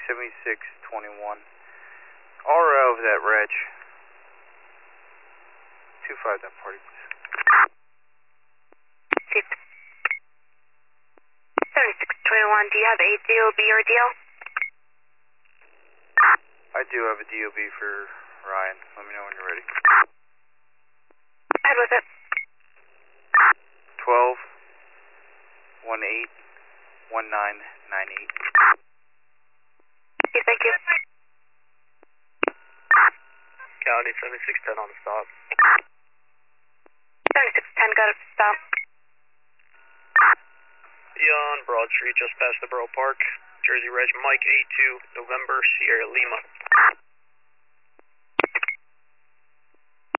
7621. RO of that reg. 25 that party, please. 7621, do you have a DOB or DL? I do have a DOB for Ryan. Let me know when you're ready. Ahead with it. 12 18 1998. Okay, thank you. County 7610 on the stop. 7610, got it, stop. On Broad Street, just past the Borough Park. Jersey Reg Mike 82, November, Sierra Lima.